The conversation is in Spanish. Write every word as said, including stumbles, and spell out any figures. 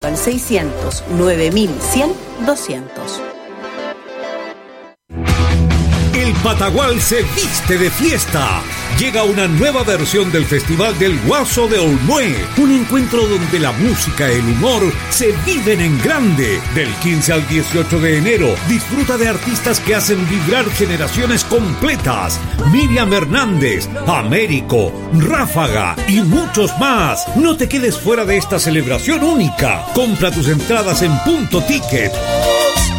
al seiscientos nueve mil cien doscientos. El Patagual se viste de fiesta. Llega una nueva versión del Festival del Guaso de Olmué, un encuentro donde la música y el humor se viven en grande. Del quince al dieciocho de enero, disfruta de artistas que hacen vibrar generaciones completas. Miriam Hernández, Américo, Ráfaga y muchos más. No te quedes fuera de esta celebración única. Compra tus entradas en Punto Ticket.